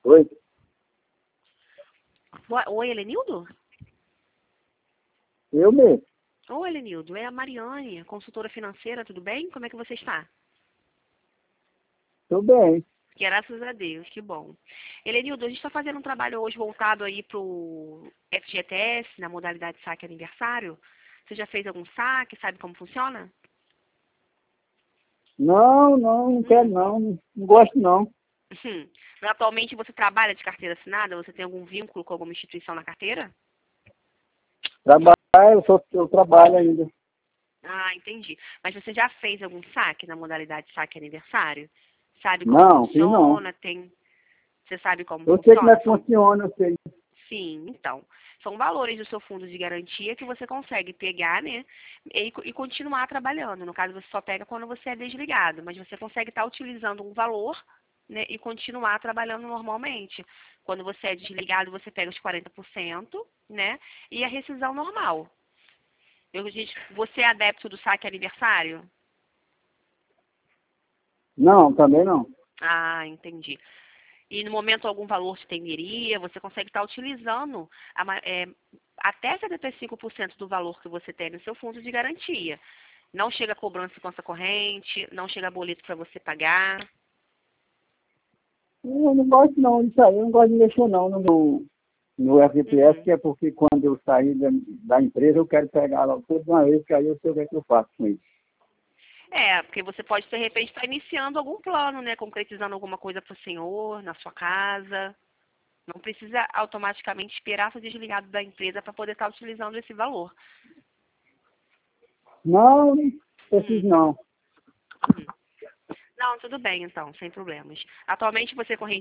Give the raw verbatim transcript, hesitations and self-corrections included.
Oi? Boa- Oi, Helenildo? Eu mesmo. Oi, Helenildo. É a Mariane, consultora financeira, tudo bem? Como é que você está? Tudo bem. Graças a Deus, que bom. Helenildo, a gente está fazendo um trabalho hoje voltado aí para o F G T S, na modalidade saque aniversário. Você já fez algum saque? Sabe como funciona? Não, não, não quero não. Não gosto não. Uhum. Atualmente você trabalha de carteira assinada? Você tem algum vínculo com alguma instituição na carteira? Trabalho, eu, sou, eu trabalho ainda. Ah, entendi. Mas você já fez algum saque na modalidade saque aniversário? Sabe como Não, fiz não. funciona? Tem... Você sabe como Eu sei como é funciona? que São... funciona, eu sei. Sim, então. São valores do seu fundo de garantia que você consegue pegar, né? E, e continuar trabalhando. No caso, você só pega quando você é desligado, mas você consegue estar utilizando um valor, né, e continuar trabalhando normalmente. Quando você é desligado, você pega os quarenta por cento, né? E a rescisão normal. Eu, gente, você é adepto do saque aniversário? Não, também não. Ah, entendi. E no momento algum valor te tenderia, você consegue estar utilizando a ma- é, até setenta e cinco por cento do valor que você tem no seu fundo de garantia. Não chega cobrança em conta corrente, não chega boleto para você pagar. Eu não gosto não disso aí, eu não gosto de mexer não no, meu- no F G T S, Uhum. que é porque quando eu sair da, da empresa eu quero pegar ela toda uma vez, que aí eu sei o que é que eu faço com isso. É, porque você pode, de repente, estar iniciando algum plano, né? Concretizando alguma coisa para o senhor, na sua casa. Não precisa automaticamente esperar ser desligado da empresa para poder estar utilizando esse valor. Não, não Uhum, preciso não. uhum. Não, tudo bem, então, sem problemas. Atualmente você corre